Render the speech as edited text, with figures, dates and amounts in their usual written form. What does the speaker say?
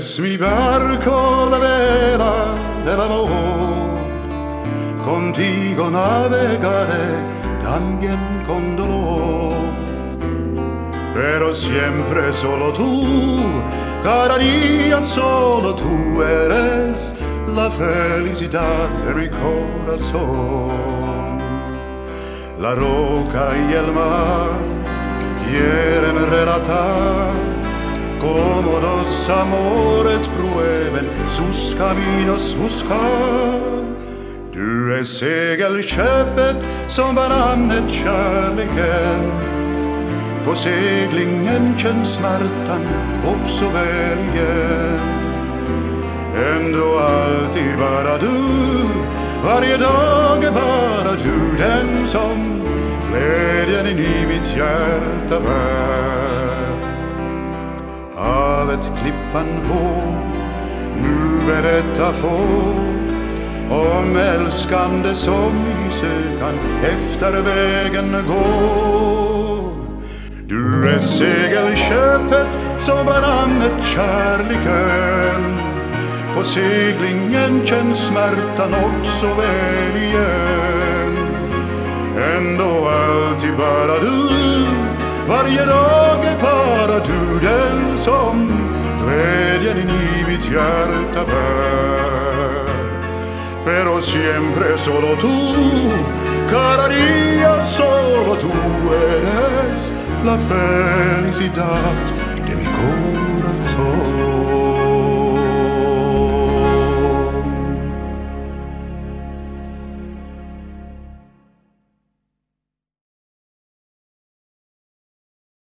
Es mi barco la vela del amor, contigo navegaré también con dolor. Pero siempre solo tú, cada día solo tú eres la felicidad de mi corazón. La roca y el mar quieren relatar cómo dos amores prueben sus caminos buscar. Du segelskeppet som varannet kärleken. På seglingen känns smärtan också väl igen. Ändå alltid bara du, varje dag är bara du den som glädjen i mitt hjärta bär. Havet, klippan, våg, nu berätta får om älskande som i sökan efter vägen går. Du är segelskeppet som varannet kärleken. På seglingen känns smärtan också väl igen. Ändå alltid bara du, varje dag är bara du den som glädjen i mitt hjärta bär. Pero siempre solo tú, cada día solo tú eres la felicidad de mi corazón.